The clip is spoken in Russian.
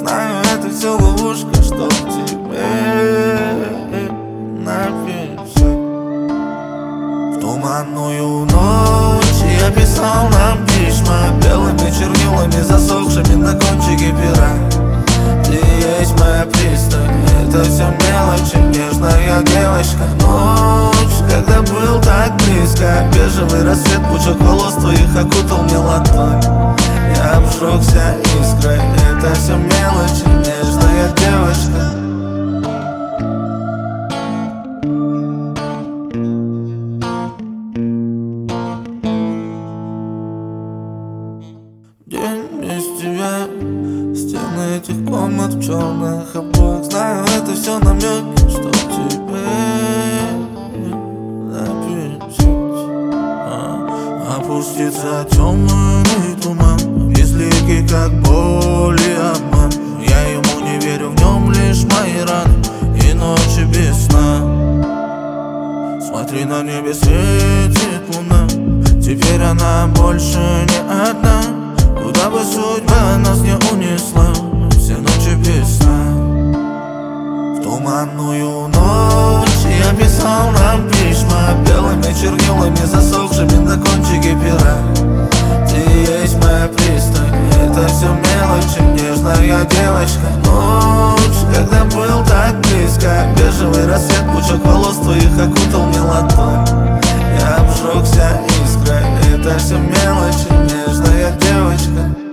Знаю, это все ловушка, чтоб тебе написать. В туманную ночь я писал нам письма белыми чернилами, засохшими на кончике пера. Ты есть моя пристань, это все мелочи, нежная девочка. Ночь, когда был так близко, бежевый рассвет, пучок волос твоих окутал мне ладонь. Я обжегся искрой, это все мелочи, нежная девочка. День без тебя, стены этих комнат в черных обоях. Знаю, это все намеки, что тебе написать. Опустится темный туман, безликий, как боль и обман. Я ему не верю, в нем лишь мои раны и ночи без сна. Смотри, на небе светит луна, теперь она больше не одна. Куда бы судьба нас не унесла, все ночи без сна. В туманную ночь я писал нам письма белыми чернилами, засохшими на кончике пера. Ты есть моя пристань, это все мелочи, нежная девочка. Ночь, когда был так близко, бежевый рассвет, пучок волос твоих окутал мне ладонь. Я обжегся искрой, это все мелочи, нежная девочка.